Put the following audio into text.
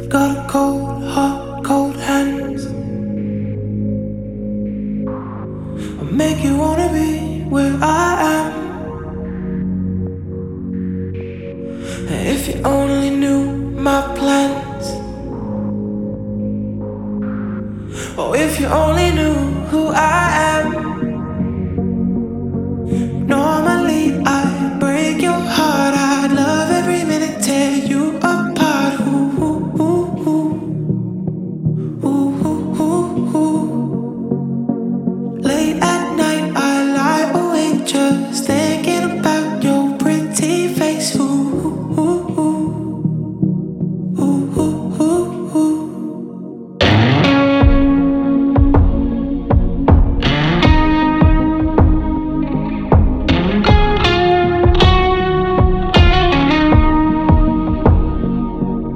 got cold heart, cold hands. I'll make you wanna be where I am. And if you only knew my plan.